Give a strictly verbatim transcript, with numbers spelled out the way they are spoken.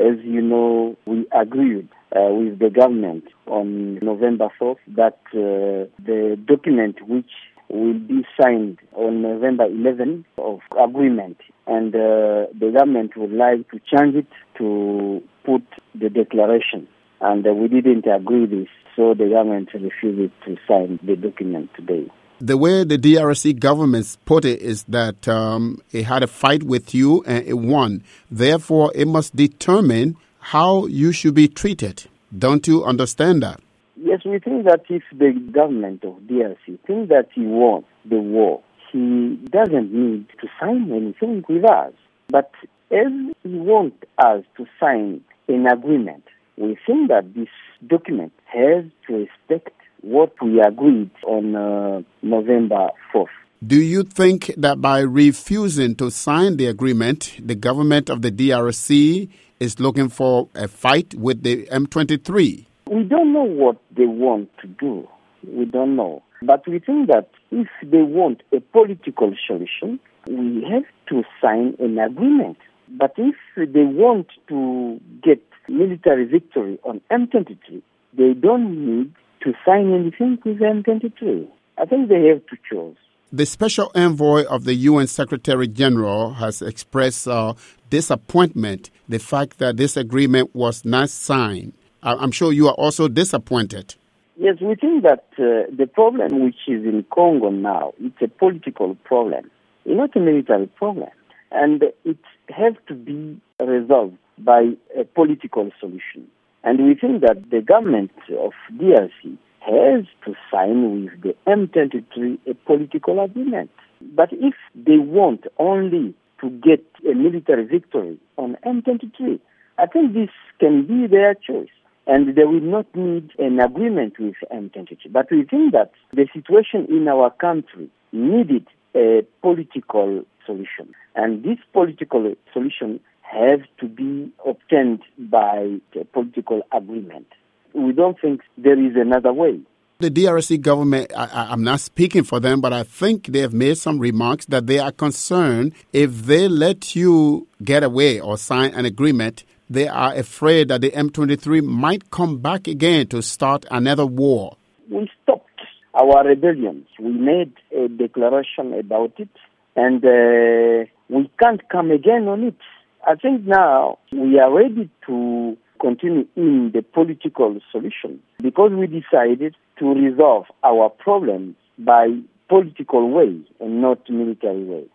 As you know, we agreed uh, with the government on November fourth that uh, the document which will be signed on November eleventh of agreement, and uh, the government would like to change it to put the declaration. And uh, we didn't agree this, so the government refused to sign the document today. The way the D R C government put it is that um, it had a fight with you and it won. Therefore, it must determine how you should be treated. Don't you understand that? Yes, we think that if the government of D R C thinks that he won the war, he doesn't need to sign anything with us. But as he wants us to sign an agreement, we think that this document has to respect what we agreed on uh, November fourth. Do you think that by refusing to sign the agreement, the government of the D R C is looking for a fight with the M twenty-three? We don't know what they want to do. We don't know. But we think that if they want a political solution, we have to sign an agreement. But if they want to get military victory on M twenty-three, they don't need to sign anything with M twenty-three. I think they have to choose. The special envoy of the U N Secretary General has expressed uh, disappointment, the fact that this agreement was not signed. I'm sure you are also disappointed. Yes, we think that uh, the problem which is in Congo now, it's a political problem, it's not a military problem. And it has to be resolved by a political solution. And we think that the government of D R C has to sign with the M twenty-three a political agreement. But if they want only to get a military victory on M twenty-three, I think this can be their choice. And they will not need an agreement with M twenty-three. But we think that the situation in our country needed a political solution. And this political solution has to be obtained by a political agreement. We don't think there is another way. The D R C government, I, I'm not speaking for them, but I think they have made some remarks that they are concerned if they let you get away or sign an agreement, they are afraid that the M twenty-three might come back again to start another war. We stopped our rebellions. We made a declaration about it, and uh, we can't come again on it. I think now we are ready to continue in the political solution because we decided to resolve our problems by political way and not military way.